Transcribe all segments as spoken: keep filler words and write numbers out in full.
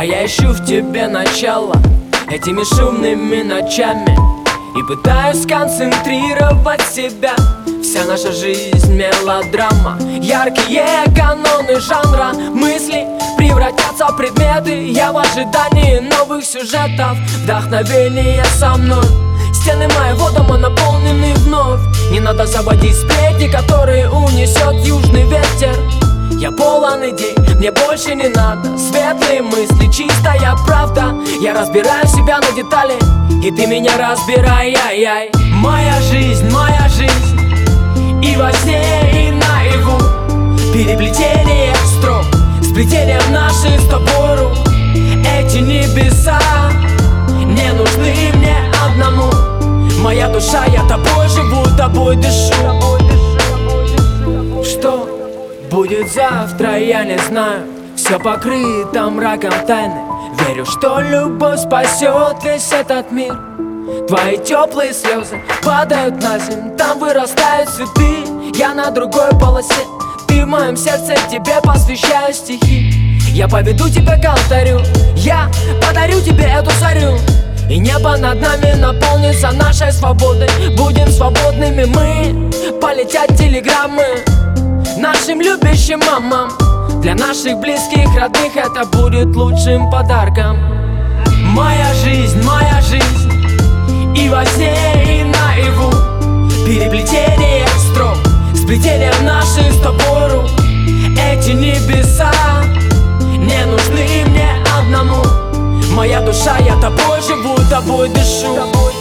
А я ищу в тебе начало этими шумными ночами и пытаюсь сконцентрировать себя. Вся наша жизнь мелодрама, яркие каноны жанра. Мысли превратятся в предметы, я в ожидании новых сюжетов. Вдохновение со мной, стены моего дома наполнены вновь. Не надо заводить сплетни, которые унесет южный ветер. Я полон идей, мне больше не надо светлые мысли, чистая правда. Я разбираю себя на детали, и ты меня разбирай, ай, ай. Моя жизнь, моя жизнь, и во сне, и наяву. Переплетение строк, сплетением наших с тобой рук. Эти небеса не нужны мне одному. Моя душа, я тобой живу, тобой дышу. Что будет завтра, я не знаю. Все покрыто мраком тайны. Верю, что любовь спасет весь этот мир. Твои теплые слезы падают на землю, там вырастают цветы. Я на другой полосе, ты в моем сердце, тебе посвящаю стихи. Я поведу тебя к алтарю, я подарю тебе эту зарю. И небо над нами наполнится нашей свободой. Будем свободными мы, полетят телеграммы нашим любящим мамам. Для наших близких, родных это будет лучшим подарком. Моя жизнь, моя жизнь, и во сне, и наяву. Переплетение строк, сплетением наших с тобой рук. Эти небеса не нужны мне одному. Моя душа, я тобой живу, тобой дышу.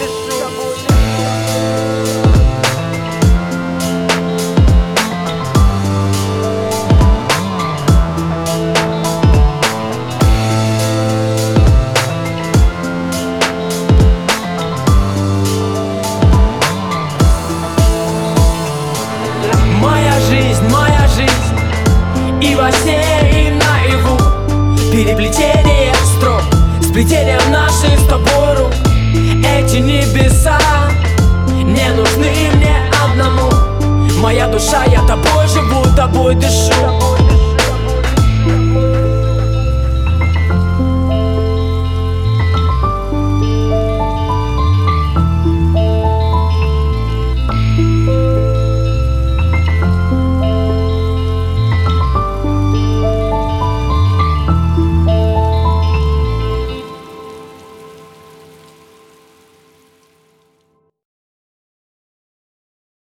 Моя жизнь, моя жизнь, и во сне, и наяву. Переплетение строк, сплетением наших с тобой рук. Эти небеса не нужны мне одному. Моя душа, я тобой живу, тобой дышу.